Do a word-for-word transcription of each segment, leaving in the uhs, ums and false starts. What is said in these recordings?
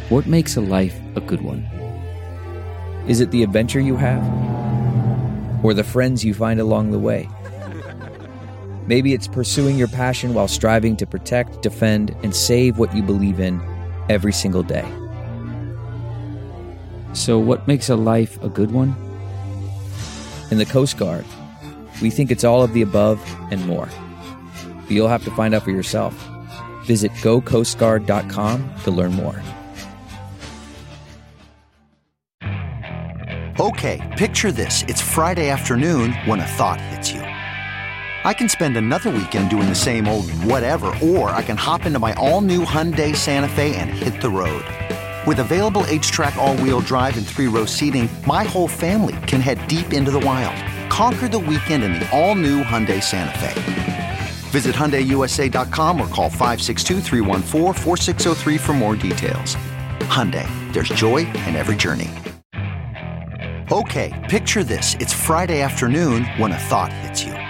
What makes a life a good one? Is it the adventure you have? Or the friends you find along the way? Maybe it's pursuing your passion while striving to protect, defend, and save what you believe in every single day. So what makes a life a good one? In the Coast Guard, we think it's all of the above and more. But you'll have to find out for yourself. Visit go coast guard dot com to learn more. Okay, picture this. It's Friday afternoon when a thought hits you. I can spend another weekend doing the same old whatever, or I can hop into my all-new Hyundai Santa Fe and hit the road. With available H-Track all-wheel drive and three-row seating, my whole family can head deep into the wild. Conquer the weekend in the all-new Hyundai Santa Fe. Visit Hyundai U S A dot com or call five six two, three one four, four six zero three for more details. Hyundai, there's joy in every journey. Okay, picture this. It's Friday afternoon when a thought hits you.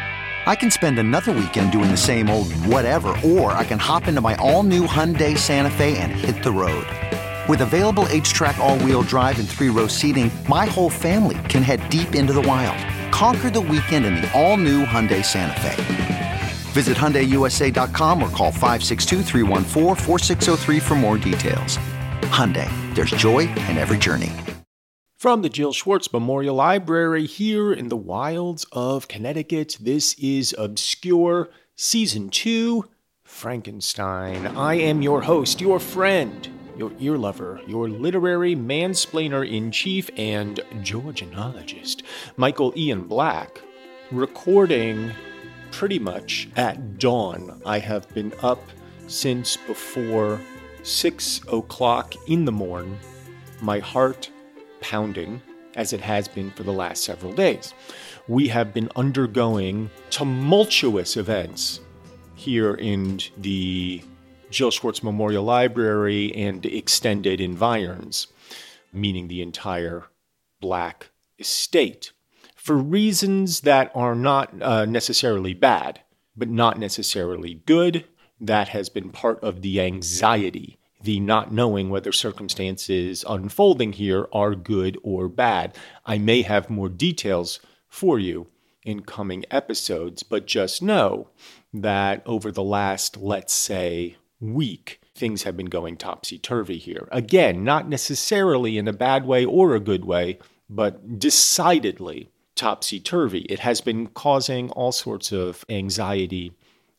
I can spend another weekend doing the same old whatever, or I can hop into my all-new Hyundai Santa Fe and hit the road. With available H-Track all-wheel drive and three-row seating, my whole family can head deep into the wild. Conquer the weekend in the all-new Hyundai Santa Fe. Visit Hyundai U S A dot com or call five six two, three one four, four six zero three for more details. Hyundai, there's joy in every journey. From the Jill Schwartz Memorial Library here in the wilds of Connecticut, this is Obscure Season two, Frankenstein. I am your host, your friend, your ear lover, your literary mansplainer-in-chief and Georgianologist, Michael Ian Black, recording pretty much at dawn. I have been up since before six o'clock in the morn, my heart pounding, as it has been for the last several days. We have been undergoing tumultuous events here in the Jill Schwartz Memorial Library and extended environs, meaning the entire Black estate, for reasons that are not uh, necessarily bad, but not necessarily good. That has been part of the anxiety, the not knowing whether circumstances unfolding here are good or bad. I may have more details for you in coming episodes, but just know that over the last, let's say, week, things have been going topsy-turvy here. Again, not necessarily in a bad way or a good way, but decidedly topsy-turvy. It has been causing all sorts of anxiety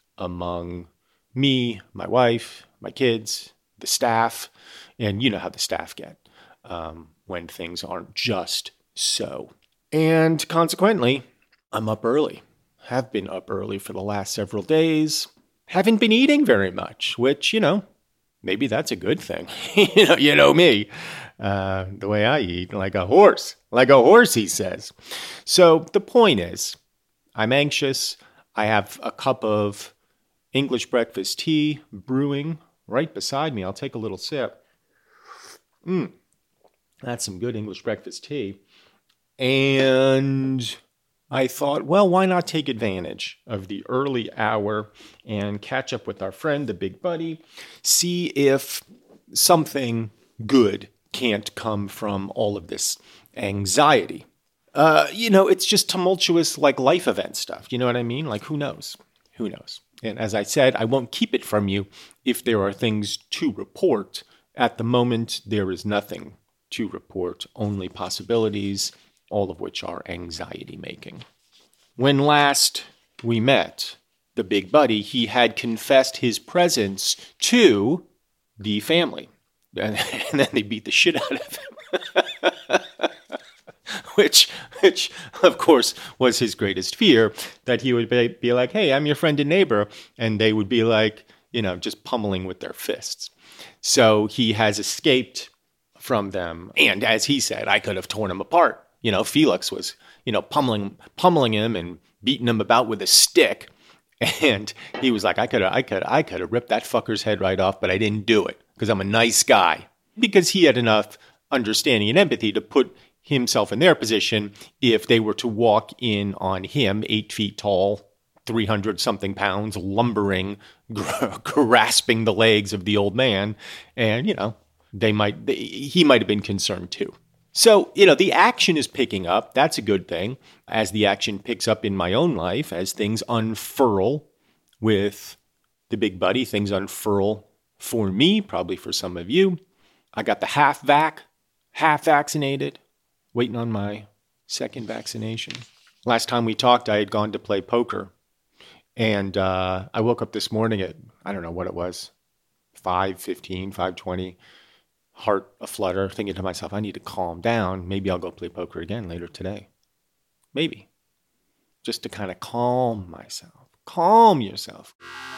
among me, my wife, my kids, the staff, and you know how the staff get um, when things aren't just so. And consequently, I'm up early. Have been up early for the last several days. Haven't been eating very much, which, you know, maybe that's a good thing. you know, you know me, uh, the way I eat, like a horse, like a horse, he says. So the point is, I'm anxious. I have a cup of English breakfast tea brewing right beside me. I'll take a little sip. Mmm, that's some good English breakfast tea. And I thought, well, why not take advantage of the early hour and catch up with our friend, the Big Buddy, see if something good can't come from all of this anxiety. Uh, you know, it's just tumultuous, like life event stuff. You know what I mean? Like, who knows? Who knows? And as I said, I won't keep it from you if there are things to report. At the moment, there is nothing to report, only possibilities, all of which are anxiety-making. When last we met, the Big Buddy, he had confessed his presence to the family. And, and then they beat the shit out of him. Which, which, of course, was his greatest fear, that he would be, be like, hey, I'm your friend and neighbor. And they would be like, you know, just pummeling with their fists. So he has escaped from them. And as he said, I could have torn him apart. You know, Felix was, you know, pummeling, pummeling him and beating him about with a stick. And he was like, I could have, I could, I could have ripped that fucker's head right off, but I didn't do it because I'm a nice guy. Because he had enough understanding and empathy to put himself in their position if they were to walk in on him, eight feet tall, three hundred something pounds, lumbering, grasping the legs of the old man, and, you know, they might, they, he might have been concerned too. So, you know, the action is picking up. That's a good thing. As the action picks up in my own life, as things unfurl with the big buddy, things unfurl for me, probably for some of you. I got the half vac, half vaccinated, waiting on my second vaccination. Last time we talked, I had gone to play poker. And uh, I woke up this morning at, I don't know what it was, five fifteen, five twenty, heart aflutter, thinking to myself, I need to calm down. Maybe I'll go play poker again later today. Maybe. Just to kind of calm myself. Calm yourself.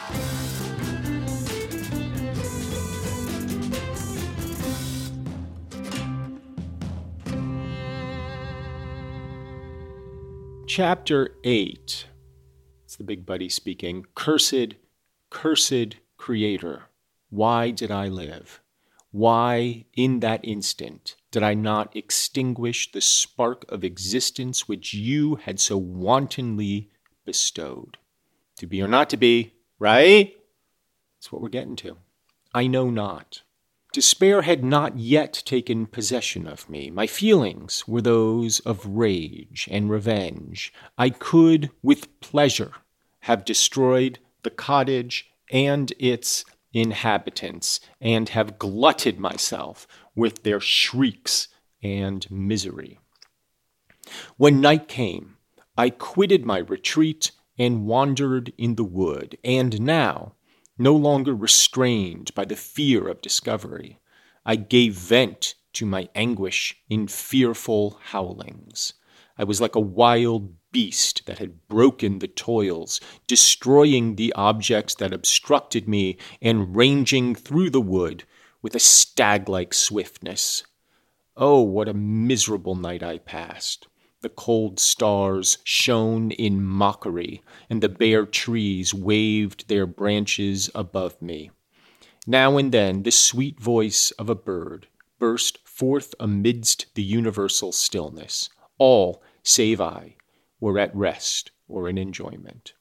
Chapter eight. It's the big buddy speaking. Cursed, cursed creator. Why did I live? Why, in that instant, did I not extinguish the spark of existence which you had so wantonly bestowed? To be or not to be, right? That's what we're getting to. I know not. Despair had not yet taken possession of me. My feelings were those of rage and revenge. I could, with pleasure, have destroyed the cottage and its inhabitants, and have glutted myself with their shrieks and misery. When night came, I quitted my retreat and wandered in the wood, and now, no longer restrained by the fear of discovery, I gave vent to my anguish in fearful howlings. I was like a wild beast that had broken the toils, destroying the objects that obstructed me, and ranging through the wood with a stag-like swiftness. Oh, what a miserable night I passed! The cold stars shone in mockery, and the bare trees waved their branches above me. Now and then the sweet voice of a bird burst forth amidst the universal stillness. All, save I, were at rest or in enjoyment.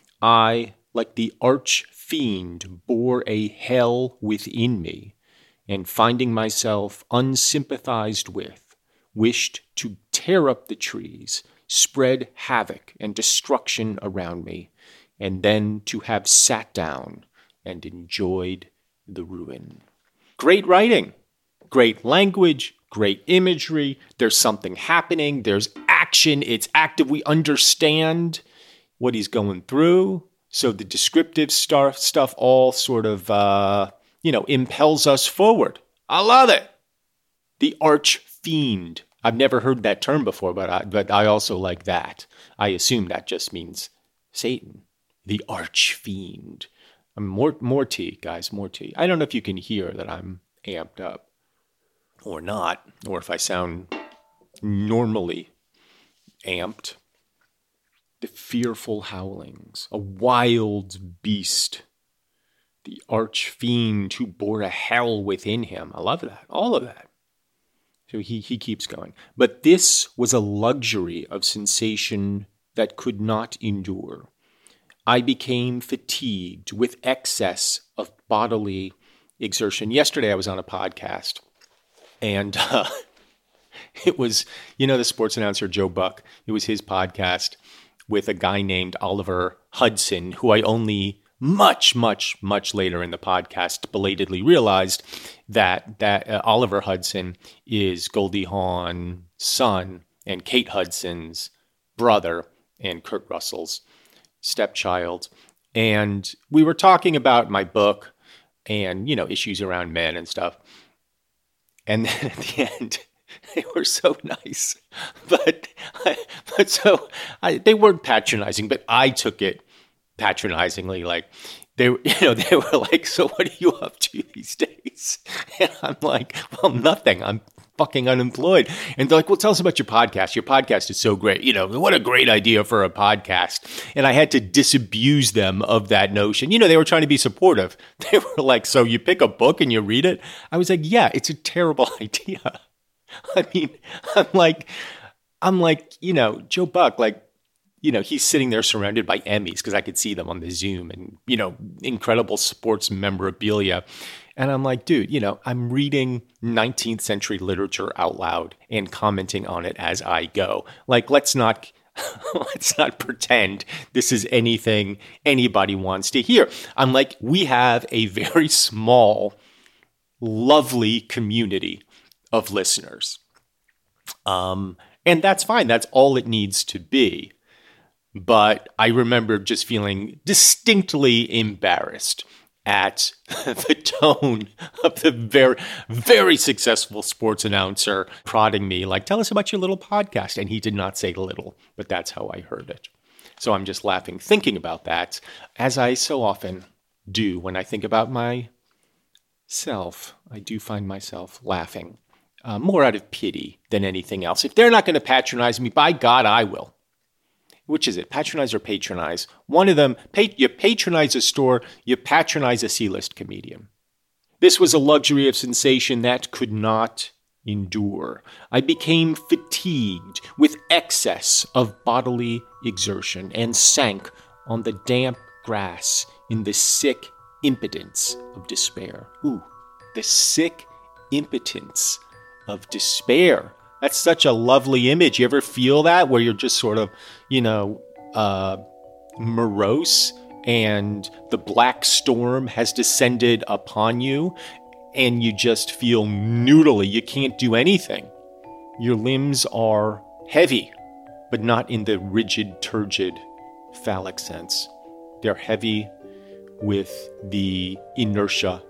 I, like the arch-fiend, bore a hell within me, and finding myself unsympathized with, wished to tear up the trees, spread havoc and destruction around me, and then to have sat down and enjoyed the ruin. Great writing, great language, great imagery. There's something happening. There's action. It's active. We understand what he's going through. So the descriptive stuff, stuff all sort of, uh, you know, impels us forward. I love it. The arch-fiend. I've never heard that term before, but I, but I also like that. I assume that just means Satan. The arch-fiend. More, more tea, guys, more tea. I don't know if you can hear that I'm amped up or not, or if I sound normally amped. The fearful howlings, a wild beast, the arch-fiend who bore a hell within him. I love that, all of that. So he, he keeps going. But this was a luxury of sensation that could not endure. I became fatigued with excess of bodily exertion. Yesterday I was on a podcast, and uh, it was, you know, the sports announcer Joe Buck. It was his podcast with a guy named Oliver Hudson, who I only much, much, much later in the podcast belatedly realized that that uh, Oliver Hudson is Goldie Hawn's son and Kate Hudson's brother and Kurt Russell's stepchild. And we were talking about my book and, you know, issues around men and stuff. And then at the end, they were so nice. But, but so I, they weren't patronizing, but I took it patronizingly. Like, they, you know, they were like, so what are you up to these days? And I'm like, well, nothing. I'm fucking unemployed. And they're like, well, tell us about your podcast. Your podcast is so great. You know, what a great idea for a podcast. And I had to disabuse them of that notion. You know, they were trying to be supportive. They were like, so you pick a book and you read it? I was like, yeah, it's a terrible idea. I mean, I'm like, I'm like, you know, Joe Buck, like, you know, he's sitting there surrounded by Emmys because I could see them on the Zoom and, you know, incredible sports memorabilia. And I'm like, dude, you know, I'm reading nineteenth century literature out loud and commenting on it as I go. Like, let's not let's not pretend this is anything anybody wants to hear. I'm like, we have a very small, lovely community of listeners. Um, and that's fine. That's all it needs to be. But I remember just feeling distinctly embarrassed at the tone of the very, very successful sports announcer prodding me, like, tell us about your little podcast. And he did not say little, but that's how I heard it. So I'm just laughing, thinking about that, as I so often do when I think about myself. I do find myself laughing, uh, more out of pity than anything else. If they're not going to patronize me, by God, I will. Which is it? Patronize or patronize? One of them, pa- you patronize a store, you patronize a C-list comedian. This was a luxury of sensation that could not endure. I became fatigued with excess of bodily exertion and sank on the damp grass in the sick impotence of despair. Ooh, the sick impotence of despair. That's such a lovely image. You ever feel that where you're just sort of, you know, uh, morose and the black storm has descended upon you and you just feel noodly. You can't do anything. Your limbs are heavy, but not in the rigid, turgid, phallic sense. They're heavy with the inertia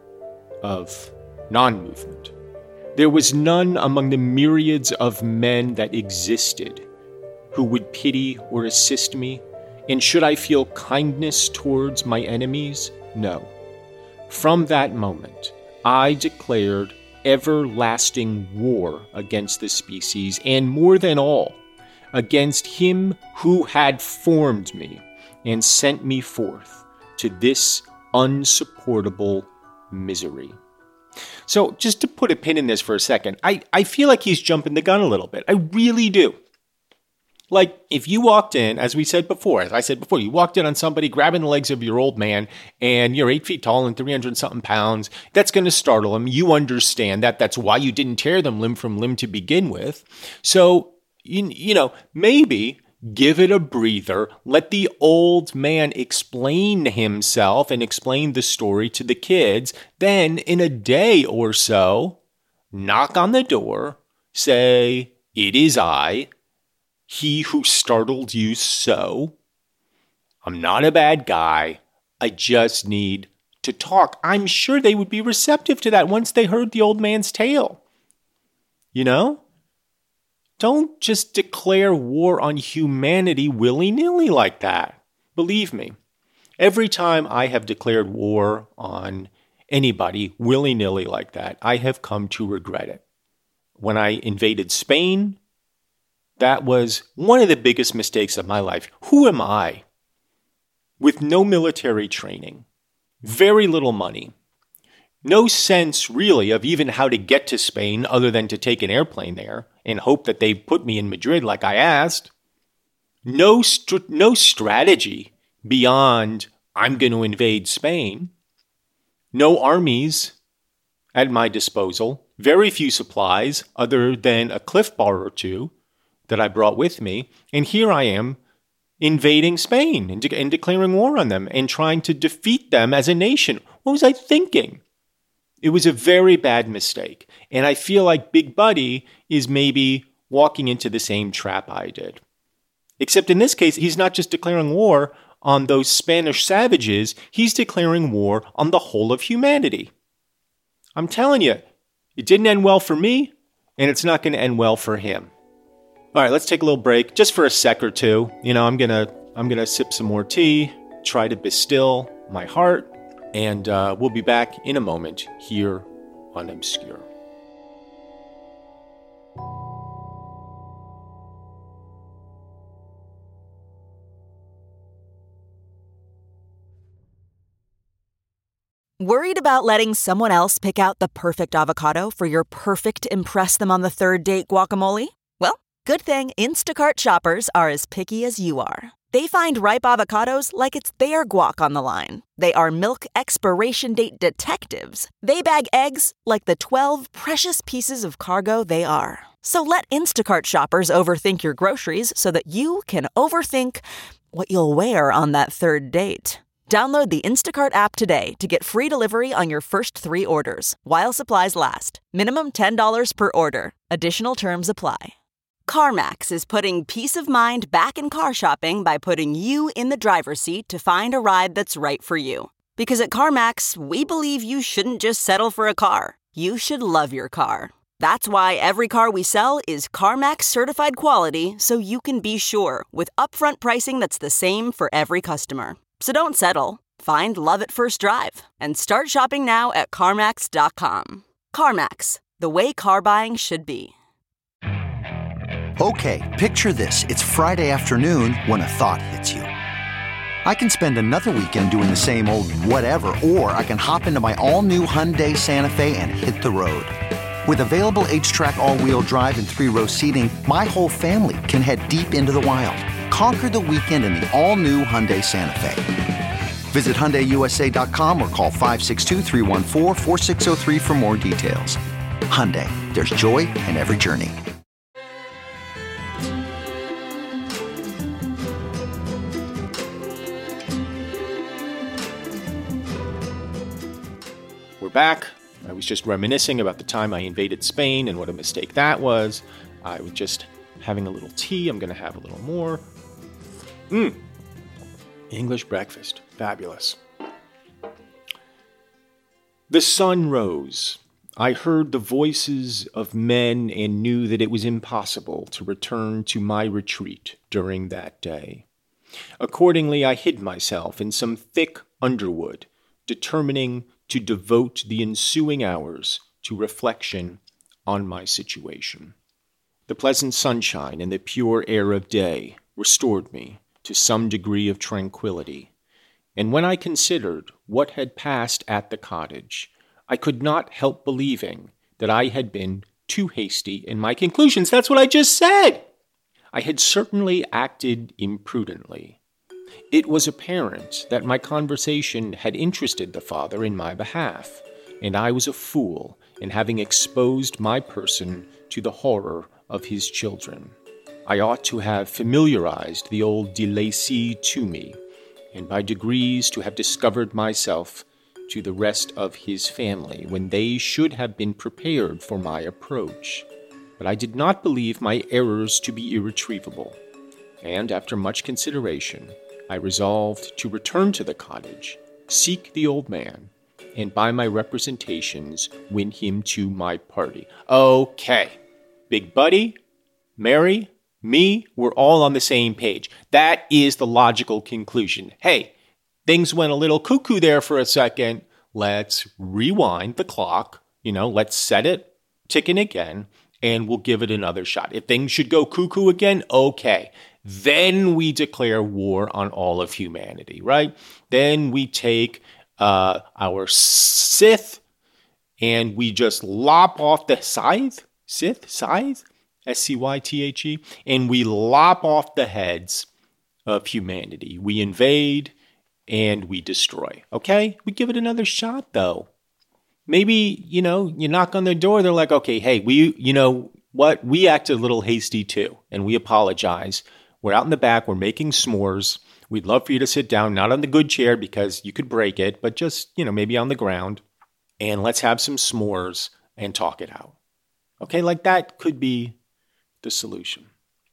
of non-movement. There was none among the myriads of men that existed who would pity or assist me, and should I feel kindness towards my enemies? No. From that moment, I declared everlasting war against the species, and more than all, against him who had formed me and sent me forth to this unsupportable misery. So just to put a pin in this for a second, I, I feel like he's jumping the gun a little bit. I really do. Like, if you walked in, as we said before, as I said before, you walked in on somebody grabbing the legs of your old man and you're eight feet tall and three hundred something pounds, that's going to startle him. You understand that. That's why you didn't tear them limb from limb to begin with. So, you, you know, maybe give it a breather. Let the old man explain himself and explain the story to the kids. Then, in a day or so, knock on the door, say, "It is I, he who startled you so. I'm not a bad guy. I just need to talk." I'm sure they would be receptive to that once they heard the old man's tale. You know? Don't just declare war on humanity willy-nilly like that. Believe me, every time I have declared war on anybody willy-nilly like that, I have come to regret it. When I invaded Spain, that was one of the biggest mistakes of my life. Who am I? With no military training, very little money, no sense really of even how to get to Spain other than to take an airplane there and hope that they put me in Madrid like I asked. No, st- no strategy beyond I'm going to invade Spain. No armies at my disposal. Very few supplies other than a Cliff Bar or two that I brought with me. And here I am invading Spain and, de- and declaring war on them and trying to defeat them as a nation. What was I thinking? It was a very bad mistake. And I feel like Big Buddy is maybe walking into the same trap I did. Except in this case, he's not just declaring war on those Spanish savages, he's declaring war on the whole of humanity. I'm telling you, it didn't end well for me, and it's not going to end well for him. All right, let's take a little break, just for a sec or two. You know, I'm gonna I'm gonna sip some more tea, try to bestill my heart, and uh, we'll be back in a moment here on Obscure. Worried about letting someone else pick out the perfect avocado for your perfect impress-them-on-the-third-date guacamole? Well, good thing Instacart shoppers are as picky as you are. They find ripe avocados like it's their guac on the line. They are milk expiration date detectives. They bag eggs like the twelve precious pieces of cargo they are. So let Instacart shoppers overthink your groceries so that you can overthink what you'll wear on that third date. Download the Instacart app today to get free delivery on your first three orders, while supplies last. Minimum ten dollars per order. Additional terms apply. CarMax is putting peace of mind back in car shopping by putting you in the driver's seat to find a ride that's right for you. Because at CarMax, we believe you shouldn't just settle for a car. You should love your car. That's why every car we sell is CarMax certified quality, so you can be sure with upfront pricing that's the same for every customer. So don't settle. Find love at first drive and start shopping now at CarMax dot com. CarMax, the way car buying should be. Okay, picture this. It's Friday afternoon when a thought hits you. I can spend another weekend doing the same old whatever, or I can hop into my all-new Hyundai Santa Fe and hit the road. With available H-Track all-wheel drive and three-row seating, my whole family can head deep into the wild. Conquer the weekend in the all-new Hyundai Santa Fe. Visit Hyundai U S A dot com or call five six two, three one four, four six zero three for more details. Hyundai, there's joy in every journey. We're back. I was just reminiscing about the time I invaded Spain and what a mistake that was. I was just having a little tea. I'm going to have a little more. Mmm. English breakfast. Fabulous. The sun rose. I heard the voices of men and knew that it was impossible to return to my retreat during that day. Accordingly, I hid myself in some thick underwood, determining to devote the ensuing hours to reflection on my situation. The pleasant sunshine and the pure air of day restored me to some degree of tranquility, and when I considered what had passed at the cottage, I could not help believing that I had been too hasty in my conclusions. That's what I just said! I had certainly acted imprudently. It was apparent that my conversation had interested the father in my behalf, and I was a fool in having exposed my person to the horror of his children. I ought to have familiarized the old de Lacy to me, and by degrees to have discovered myself to the rest of his family, when they should have been prepared for my approach. But I did not believe my errors to be irretrievable, and after much consideration, I resolved to return to the cottage, seek the old man, and by my representations win him to my party. Okay, Big Buddy, Mary, me, we're all on the same page. That is the logical conclusion. Hey, things went a little cuckoo there for a second. Let's rewind the clock. You know, let's set it ticking again, and we'll give it another shot. If things should go cuckoo again, okay. Then we declare war on all of humanity, right? Then we take uh, our Sith and we just lop off the scythe, Sith, scythe, S C Y T H E, and we lop off the heads of humanity. We invade and we destroy, okay? We give it another shot, though. Maybe, you know, you knock on their door, they're like, okay, hey, we, you know what? We acted a little hasty, too, and we apologize. We're out in the back. We're making s'mores. We'd love for you to sit down, not on the good chair because you could break it, but just, you know, maybe on the ground. And let's have some s'mores and talk it out. Okay, like that could be the solution.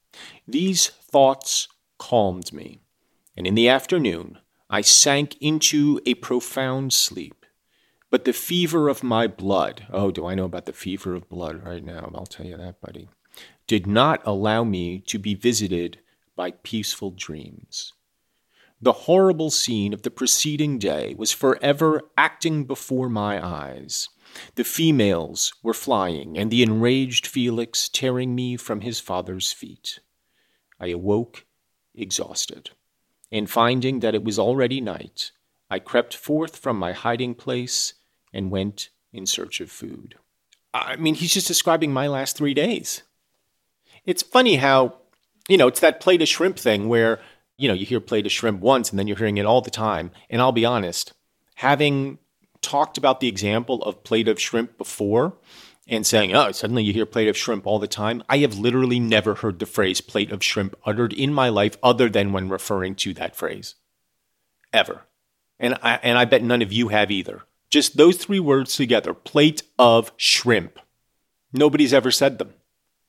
These thoughts calmed me, and in the afternoon, I sank into a profound sleep. But the fever of my blood, oh, do I know about the fever of blood right now? I'll tell you that, buddy, did not allow me to be visited by peaceful dreams. The horrible scene of the preceding day was forever acting before my eyes. The females were flying, and the enraged Felix tearing me from his father's feet. I awoke exhausted, and finding that it was already night, I crept forth from my hiding place and went in search of food. I mean, he's just describing my last three days. It's funny how, you know, it's that plate of shrimp thing where You know, you hear plate of shrimp once and then you're hearing it all the time. And I'll be honest, having talked about the example of plate of shrimp before and saying, oh, suddenly you hear plate of shrimp all the time, I have literally never heard the phrase plate of shrimp uttered in my life other than when referring to that phrase. Ever. And I, and I bet none of you have either. Just those three words together, plate of shrimp. Nobody's ever said them,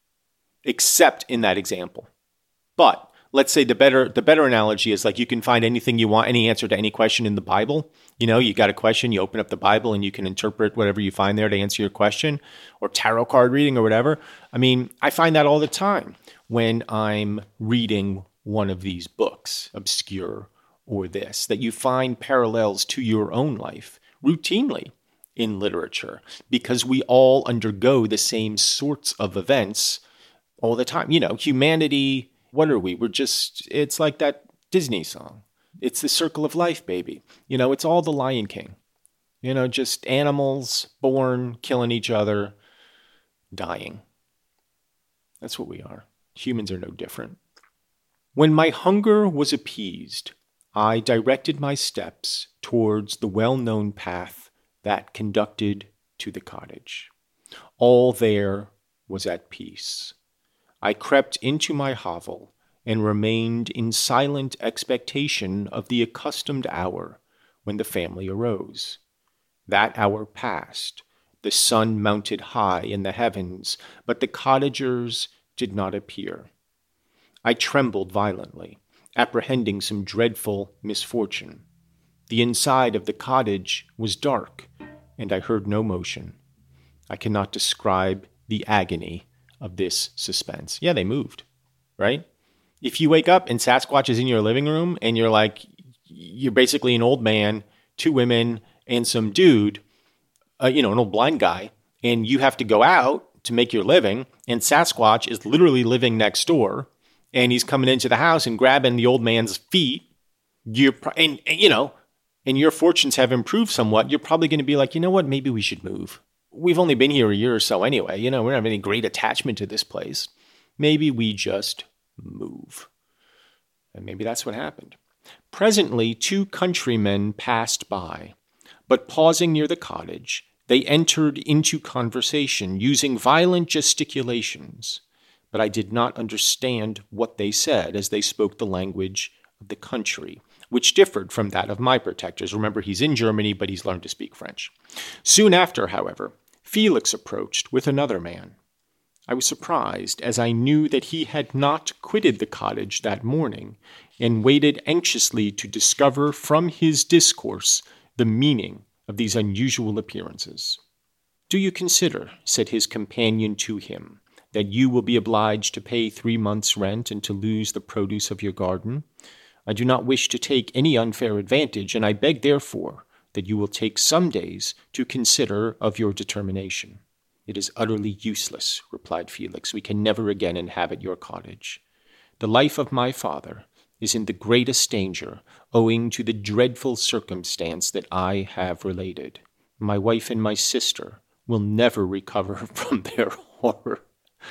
except in that example. But let's say the better the better analogy is like you can find anything you want, any answer to any question in the Bible. You know, you got a question, you open up the Bible and you can interpret whatever you find there to answer your question, or tarot card reading or whatever. I mean, I find that all the time when I'm reading one of these books, obscure or this, that you find parallels to your own life routinely in literature, because we all undergo the same sorts of events all the time. You know, humanity, what are we? We're just, it's like that Disney song. It's the circle of life, baby. You know, it's all the Lion King. You know, just animals born, killing each other, dying. That's what we are. Humans are no different. When my hunger was appeased, I directed my steps towards the well-known path that conducted to the cottage. All there was at peace. I crept into my hovel and remained in silent expectation of the accustomed hour when the family arose. That hour passed. The sun mounted high in the heavens, but the cottagers did not appear. I trembled violently, apprehending some dreadful misfortune. The inside of the cottage was dark, and I heard no motion. I cannot describe the agony of this suspense. Yeah, they moved, right? If you wake up and Sasquatch is in your living room and you're like, you're basically an old man, two women, and some dude, uh, you know, an old blind guy, and you have to go out to make your living, and Sasquatch is literally living next door, and he's coming into the house and grabbing the old man's feet, you're pro- and, and you know, and your fortunes have improved somewhat, you're probably going to be like, you know what, maybe we should move. We've only been here a year or so anyway. You know, we don't have any great attachment to this place. Maybe we just move. And maybe that's what happened. Presently, two countrymen passed by, but pausing near the cottage, they entered into conversation using violent gesticulations. But I did not understand what they said, as they spoke the language of the country, which differed from that of my protectors. Remember, he's in Germany, but he's learned to speak French. Soon after, however, Felix approached with another man. I was surprised, as I knew that he had not quitted the cottage that morning, and waited anxiously to discover from his discourse the meaning of these unusual appearances. "Do you consider," said his companion to him, "that you will be obliged to pay three months' rent and to lose the produce of your garden? I do not wish to take any unfair advantage, and I beg, therefore, that you will take some days to consider of your determination." "It is utterly useless," replied Felix. "We can never again inhabit your cottage. The life of my father is in the greatest danger, owing to the dreadful circumstance that I have related. My wife and my sister will never recover from their horror.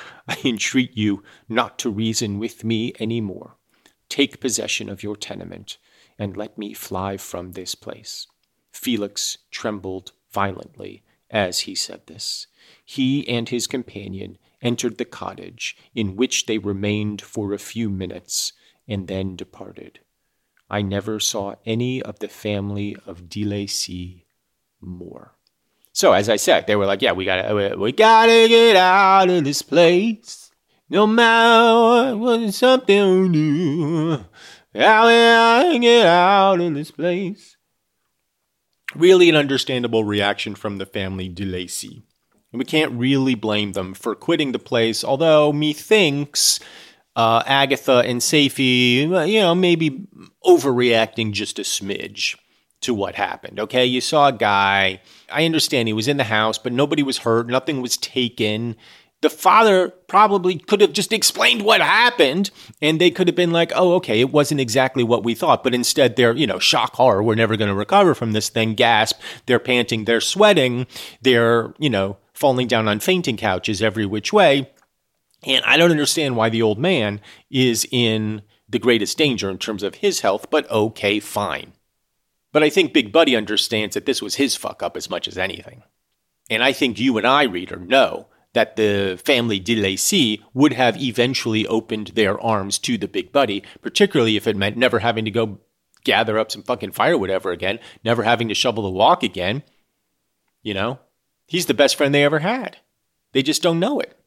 I entreat you not to reason with me any more. Take possession of your tenement, and let me fly from this place." Felix trembled violently as he said this. He and his companion entered the cottage, in which they remained for a few minutes, and then departed. I never saw any of the family of De Lacy more. So, as I said, they were like, yeah, we gotta, we gotta get out of this place. No matter what, something new. How can I get out of this place? Really an understandable reaction from the family De Lacy. And we can't really blame them for quitting the place, although methinks uh, Agatha and Safie, you know, maybe overreacting just a smidge to what happened, okay? You saw a guy, I understand he was in the house, but nobody was hurt, nothing was taken. The father probably could have just explained what happened, and they could have been like, oh, okay, it wasn't exactly what we thought. But instead, they're, you know, shock, horror, we're never going to recover from this thing, gasp, they're panting, they're sweating, they're, you know, falling down on fainting couches every which way. And I don't understand why the old man is in the greatest danger in terms of his health, but okay, fine. But I think Big Buddy understands that this was his fuck up as much as anything. And I think you and I, reader, know that the family de Lacy would have eventually opened their arms to the Big Buddy, particularly if it meant never having to go gather up some fucking firewood ever again, never having to shovel the walk again. You know, he's the best friend they ever had. They just don't know it.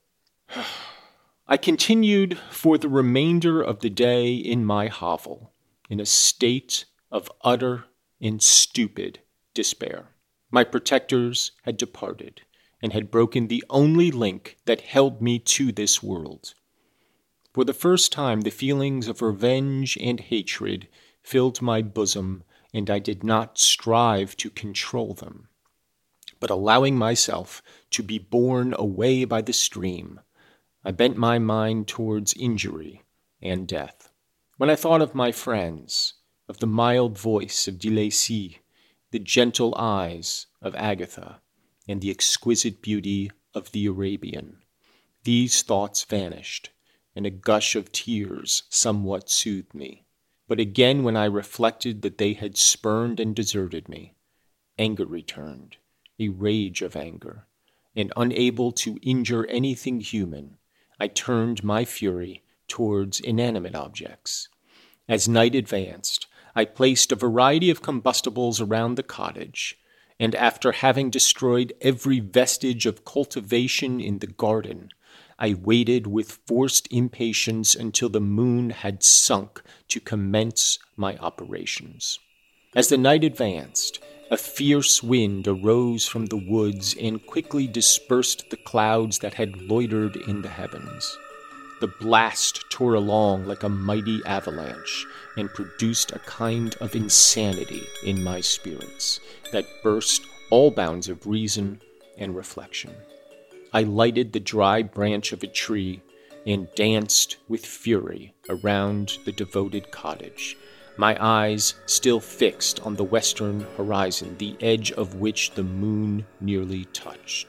I continued for the remainder of the day in my hovel, in a state of utter and stupid despair. My protectors had departed, and had broken the only link that held me to this world. For the first time, the feelings of revenge and hatred filled my bosom, and I did not strive to control them, but allowing myself to be borne away by the stream, I bent my mind towards injury and death. When I thought of my friends, of the mild voice of de Lacy, the gentle eyes of Agatha, and the exquisite beauty of the Arabian, these thoughts vanished, and a gush of tears somewhat soothed me. But again, when I reflected that they had spurned and deserted me, anger returned, a rage of anger, and unable to injure anything human, I turned my fury towards inanimate objects. As night advanced, I placed a variety of combustibles around the cottage, and after having destroyed every vestige of cultivation in the garden, I waited with forced impatience until the moon had sunk to commence my operations. As the night advanced, a fierce wind arose from the woods and quickly dispersed the clouds that had loitered in the heavens. The blast tore along like a mighty avalanche and produced a kind of insanity in my spirits that burst all bounds of reason and reflection. I lighted the dry branch of a tree and danced with fury around the devoted cottage, my eyes still fixed on the western horizon, the edge of which the moon nearly touched.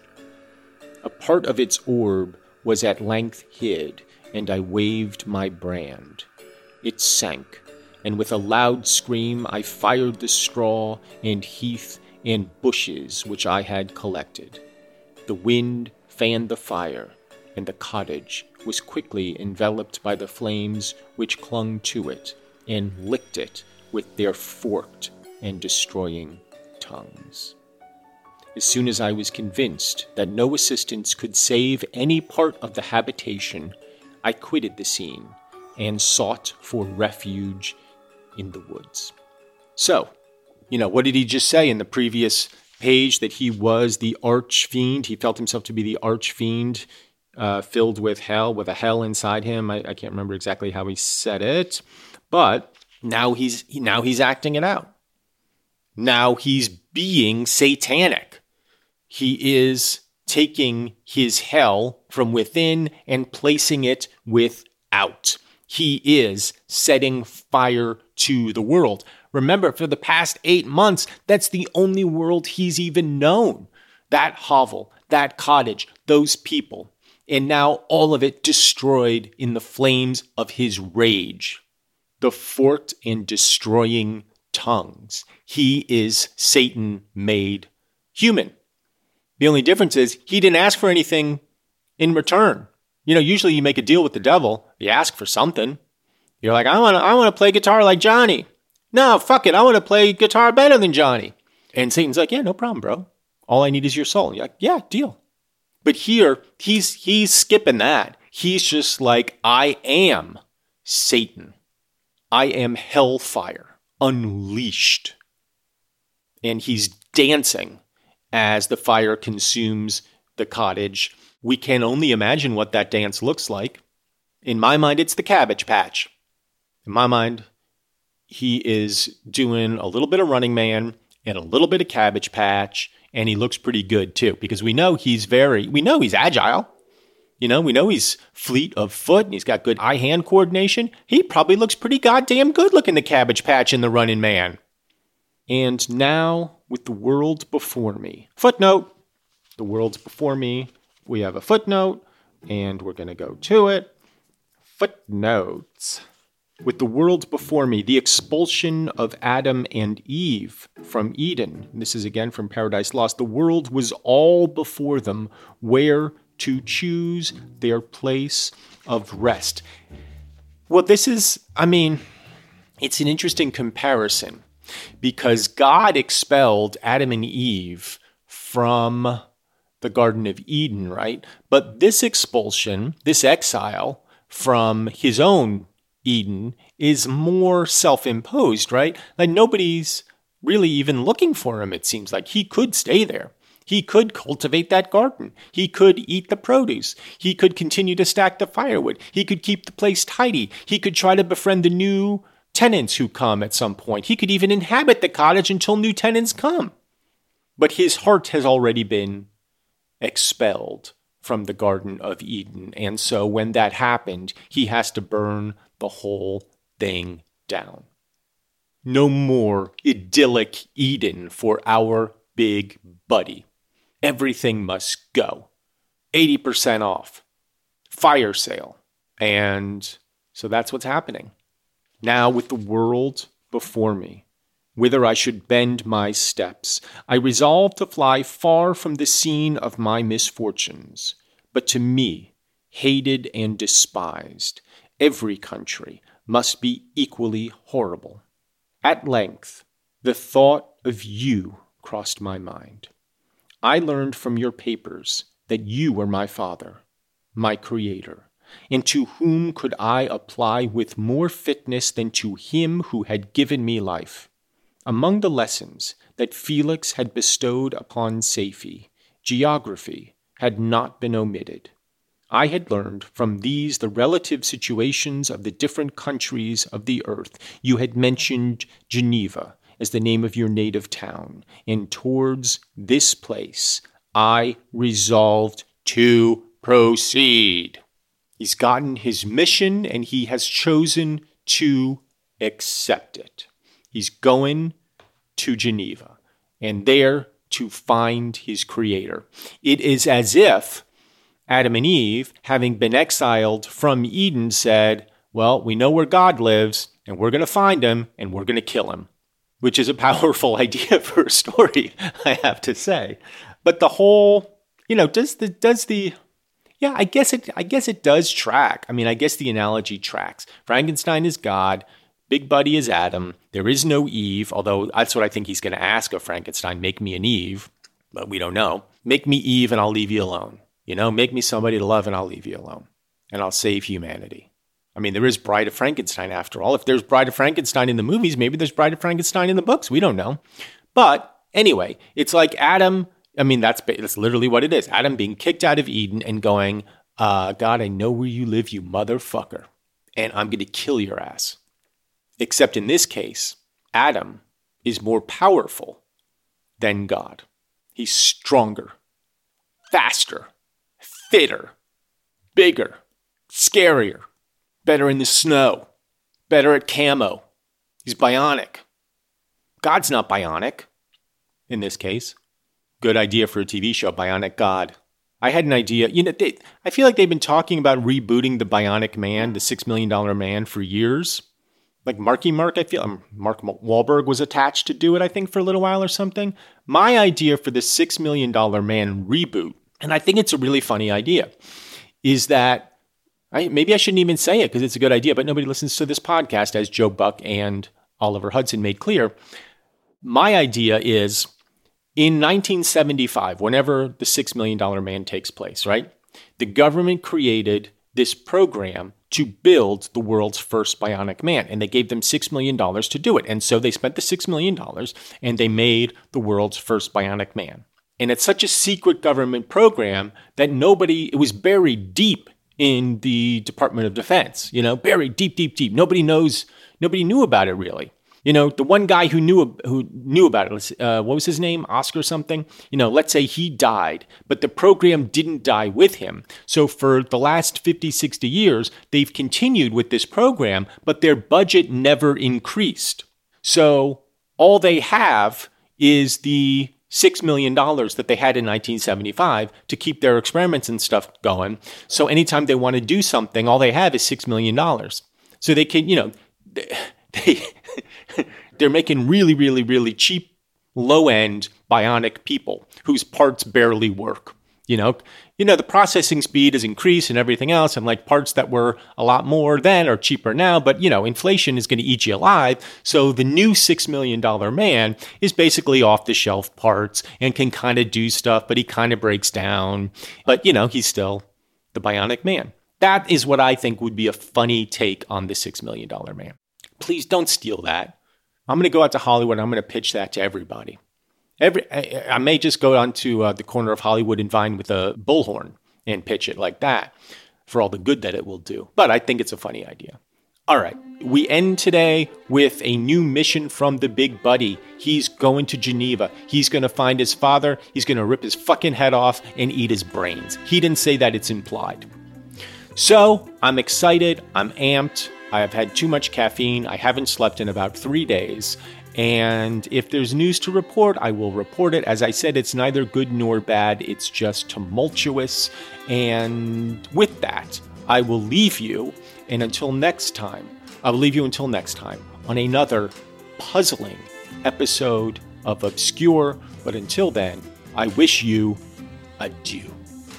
A part of its orb was at length hid, and I waved my brand. It sank, and with a loud scream I fired the straw and heath and bushes which I had collected. The wind fanned the fire, and the cottage was quickly enveloped by the flames which clung to it and licked it with their forked and destroying tongues. As soon as I was convinced that no assistance could save any part of the habitation, I quitted the scene and sought for refuge in the woods. So, you know, what did he just say in the previous page? That he was the arch-fiend. He felt himself to be the arch-fiend, uh, filled with hell, with a hell inside him. I, I can't remember exactly how he said it, but now he's now he's acting it out. Now he's being satanic. He is taking his hell from within and placing it without. He is setting fire to the world. Remember, for the past eight months, that's the only world he's even known. That hovel, that cottage, those people. And now all of it destroyed in the flames of his rage. The forked and destroying tongues. He is Satan made human. The only difference is he didn't ask for anything in return. You know, usually you make a deal with the devil. You ask for something. You're like, I want to I want to play guitar like Johnny. No, fuck it. I want to play guitar better than Johnny. And Satan's like, yeah, no problem, bro. All I need is your soul. And you're like, yeah, deal. But here, he's he's skipping that. He's just like, I am Satan. I am hellfire, unleashed. And he's dancing as the fire consumes the cottage. We can only imagine what that dance looks like. In my mind, it's the Cabbage Patch. In my mind, he is doing a little bit of Running Man and a little bit of Cabbage Patch, and he looks pretty good too, because we know he's very, we know he's agile. You know, we know he's fleet of foot and he's got good eye-hand coordination. He probably looks pretty goddamn good looking, the Cabbage Patch and the Running Man. And now, with the world before me. Footnote. The world's before me. We have a footnote, and we're going to go to it. Footnotes. With the world before me, the expulsion of Adam and Eve from Eden. This is again from Paradise Lost. The world was all before them, where to choose their place of rest. Well, this is, I mean, it's an interesting comparison because God expelled Adam and Eve from the Garden of Eden, right? But this expulsion, this exile from his own Eden is more self-imposed, right? Like nobody's really even looking for him, it seems like. He could stay there. He could cultivate that garden. He could eat the produce. He could continue to stack the firewood. He could keep the place tidy. He could try to befriend the new tenants who come at some point. He could even inhabit the cottage until new tenants come. But his heart has already been expelled from the Garden of Eden. And so when that happened, he has to burn the whole thing down. No more idyllic Eden for our big buddy. Everything must go. eighty percent off. Fire sale. And so that's what's happening. Now with the world before me, whither I should bend my steps, I resolve to fly far from the scene of my misfortunes. But to me, hated and despised, every country must be equally horrible. At length, the thought of you crossed my mind. I learned from your papers that you were my father, my creator, and to whom could I apply with more fitness than to him who had given me life? Among the lessons that Felix had bestowed upon Safie, geography had not been omitted. I had learned from these the relative situations of the different countries of the earth. You had mentioned Geneva as the name of your native town, and towards this place I resolved to proceed. He's gotten his mission, and he has chosen to accept it. He's going to Geneva, and there to find his creator. It is as if Adam and Eve, having been exiled from Eden, said, well, we know where God lives, and we're going to find him, and we're going to kill him, which is a powerful idea for a story, I have to say. But the whole, you know, does the, does the, yeah, I guess it, I guess it does track. I mean, I guess the analogy tracks. Frankenstein is God. Big Buddy is Adam. There is no Eve, although that's what I think he's going to ask of Frankenstein, make me an Eve, but we don't know. Make me Eve and I'll leave you alone. You know, make me somebody to love and I'll leave you alone. And I'll save humanity. I mean, there is Bride of Frankenstein after all. If there's Bride of Frankenstein in the movies, maybe there's Bride of Frankenstein in the books. We don't know. But anyway, it's like Adam, I mean, that's, that's literally what it is. Adam being kicked out of Eden and going, uh, God, I know where you live, you motherfucker. And I'm going to kill your ass. Except in this case, Adam is more powerful than God. He's stronger, faster, fitter, bigger, scarier, better in the snow, better at camo. He's bionic. God's not bionic in this case. Good idea for a T V show, Bionic God. I had an idea. You know, they, I feel like they've been talking about rebooting the Bionic Man, the six million dollars Man, for years. Like Marky Mark, I feel, um, Mark Wahlberg was attached to do it, I think, for a little while or something. My idea for the six million dollars Man reboot, and I think it's a really funny idea, is that, I, maybe I shouldn't even say it because it's a good idea, but nobody listens to this podcast, as Joe Buck and Oliver Hudson made clear. My idea is, in nineteen seventy-five, whenever the six million dollars Man takes place, right, the government created this program to build the world's first bionic man. And they gave them six million dollars to do it. And so they spent the six million dollars and they made the world's first bionic man. And it's such a secret government program that nobody, it was buried deep in the Department of Defense, you know, buried deep, deep, deep. Nobody knows, nobody knew about it really. You know, the one guy who knew who knew about it, uh, what was his name? Oscar something? You know, let's say he died, but the program didn't die with him. So for the last fifty, sixty years, they've continued with this program, but their budget never increased. So all they have is the six million dollars that they had in nineteen seventy-five to keep their experiments and stuff going. So anytime they want to do something, all they have is six million dollars. So they can, you know, they they're making really, really, really cheap, low-end bionic people whose parts barely work. You know, you know, the processing speed has increased and everything else, and like parts that were a lot more then are cheaper now. But, you know, inflation is going to eat you alive. So the new six million dollars man is basically off-the-shelf parts and can kind of do stuff, but he kind of breaks down. But, you know, he's still the bionic man. That is what I think would be a funny take on the six million dollars man. Please don't steal that. I'm going to go out to Hollywood and I'm going to pitch that to everybody. Every, I, I may just go onto uh, the corner of Hollywood and Vine with a bullhorn and pitch it like that for all the good that it will do. But I think it's a funny idea. All right. We end today with a new mission from the big buddy. He's going to Geneva. He's going to find his father. He's going to rip his fucking head off and eat his brains. He didn't say that, it's implied. So I'm excited. I'm amped. I have had too much caffeine. I haven't slept in about three days. And if there's news to report, I will report it. As I said, it's neither good nor bad. It's just tumultuous. And with that, I will leave you. And until next time, I will leave you until next time on another puzzling episode of Obscure. But until then, I wish you adieu.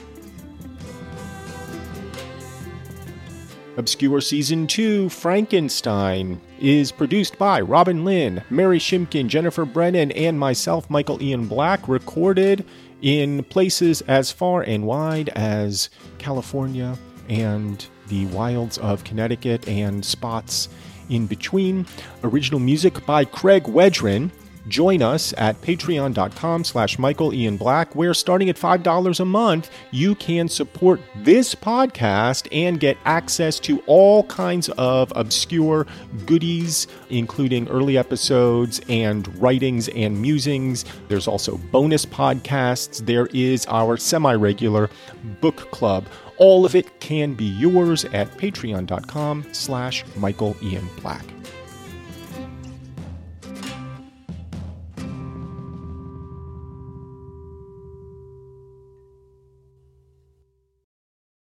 Obscure Season two, Frankenstein, is produced by Robin Lynn, Mary Shimkin, Jennifer Brennan, and myself, Michael Ian Black, recorded in places as far and wide as California and the wilds of Connecticut and spots in between. Original music by Craig Wedren. Join us at patreon.com slash Michael Ian Black, where starting at five dollars a month, you can support this podcast and get access to all kinds of obscure goodies, including early episodes and writings and musings. There's also bonus podcasts. There is our semi-regular book club. All of it can be yours at patreon.com slash Michael Ian Black.